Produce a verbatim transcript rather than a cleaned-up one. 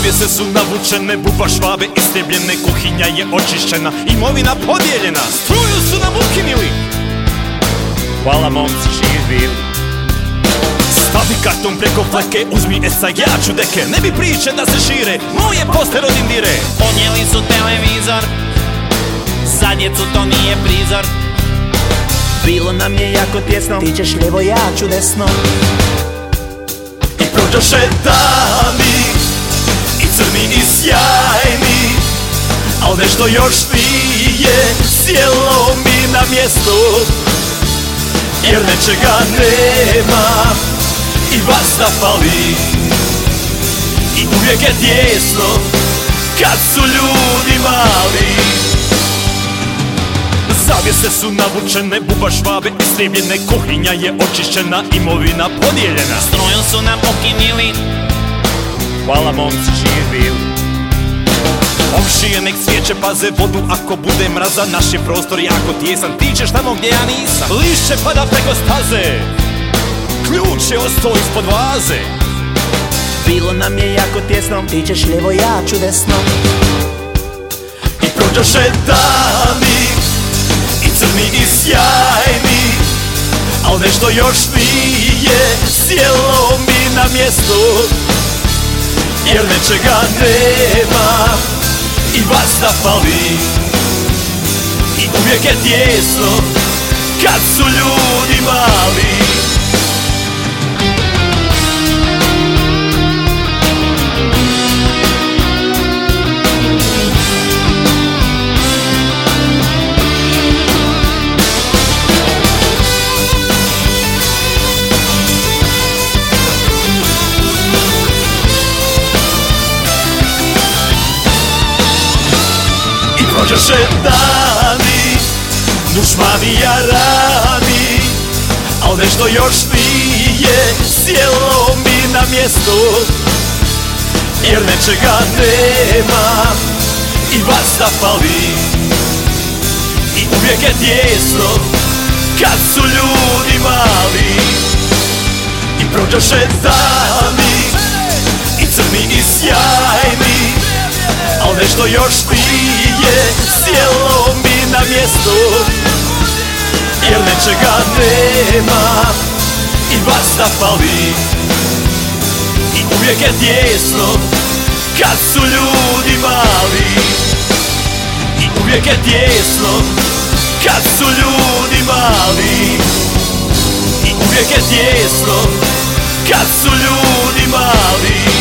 Zavjese su navučene, buba švabe istrebljene, kuhinja je očišćena, imovina podijeljena. Struju su nam ukinili. Hvala momci, živi bili. Stavi karton preko fleke, uzmi esa, ja ću deke. Ne bi priče da se šire, moje poster od indire. Odnijeli su televizor, za djecu to nije prizor. Bilo nam je jako tjesno, ti ćeš lijevo, ja ću desno. I prođoše dani, i crni i sjajni, al nešto još nije sjelo mi na mjesto. Jer nečega nema i vazda fali, i uvijek je tijesno kad su ljudi mali. Zavjese su navučene, buba švabe istrebljene, kuhinja je očišćena, imovina podijeljena. Struju su nam ukinili. Hvala momci, živi bili. Komšije nek svijeće paze vodu ako bude mraza, naš je prostor jako tijesan, ti ćeš tamo gdje ja nisam. Lišće pada preko staze, ključ je ostao ispod vaze. Bilo nam je jako tjesno, ti ćeš lijevo, ja ću desno. I prođoše dani, i crni i sjajni, al nešto još nije sjelo mi na mjesto. Jer nečega nema i vazda fali, i uvijek je tijesno kad su ljudi mali. Prođoše dani, dušmanija rani, al nešto još nije sjelo mi na mjesto. Jer nečega nema i vazda fali, i uvijek je tijesno kad su ljudi mali. I prođoše dani, i crni i sjajni, al nešto još nije sjelo mi na mjesto. Jer nečega nema i vazda fali, i uvijek je tijesno kad su ljudi mali. I uvijek je tijesno kad su ljudi mali. I uvijek je tijesno kad su ljudi mali.